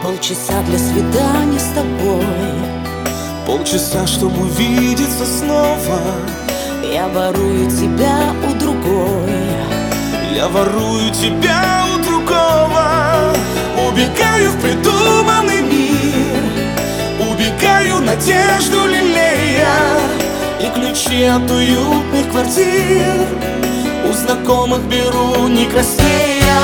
Полчаса для свидания с тобой, полчаса, чтобы увидеться снова. я ворую тебя у другой. Я ворую тебя у другого. Убегаю в придуманный мир, убегаю надежду лелея, и ключи от уютных квартир у знакомых беру не краснея.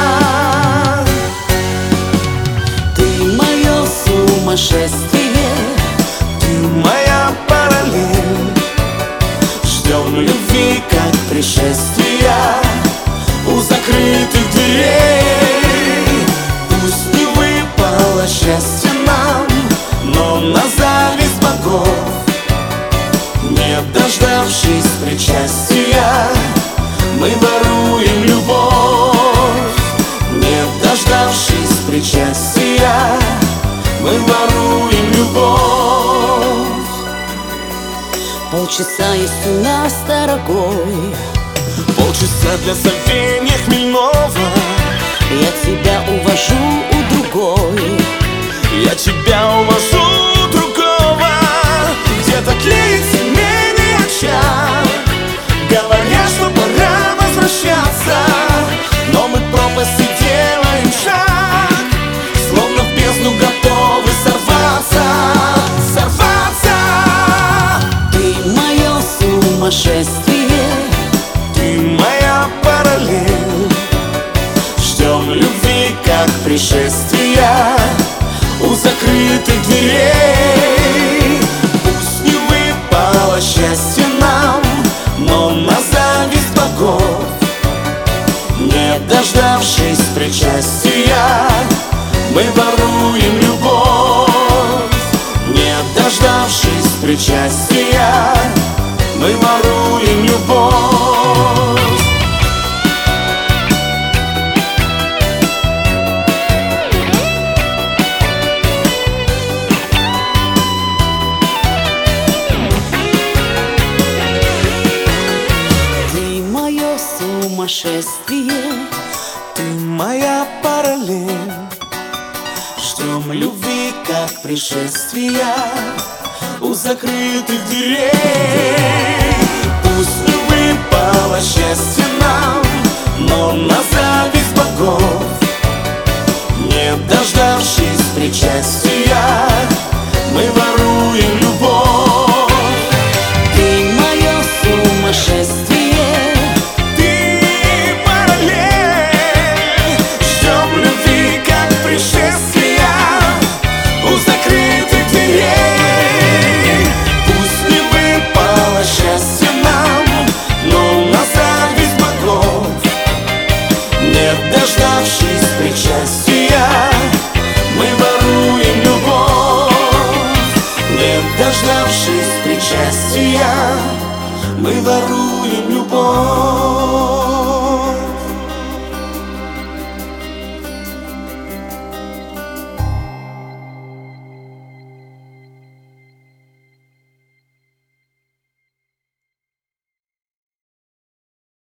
Ты мое сумасшествие, Ты моя параллель. ждем любви как пришествия У закрытых дверей. Пусть не выпало счастье нам, Но на зависть богов, не дождавшись причастия, мы воруем любовь. Не дождавшись причастия, мы воруем любовь. Полчаса есть у нас, дорогой, полчаса для забвения хмельного. я тебя увожу у другой. Я тебя увожу у другого. Где-то тлеет семейный очаг, говоря, что пора возвращаться, Но мы в пропасти делаем шаг, словно в бездну готовы сорваться. Сорваться. ты мое сумасшествие, Ты моя параллель. ждем любви как пришествия У закрытых дверей. Пусть не выпало счастье нам, Но на зависть богов, не дождавшись причастия, мы воруем любовь. не дождавшись причастия, Мы воруем любовь. ты мое сумасшествие, Ты моя параллель. ждем любви как пришествия У закрытых дверей. Пусть не выпало счастье нам, Но на зависть богов, не дождавшись причастия, мы воруем любовь. ты мое сумасшествие, Ты параллель. ждем любви как пришествия У закрытых дверей. Пусть не выпало счастье нам, Но на зависть богов, не дождавшись причастия, мы воруем любовь. не дождавшись причастия, Мы воруем любовь.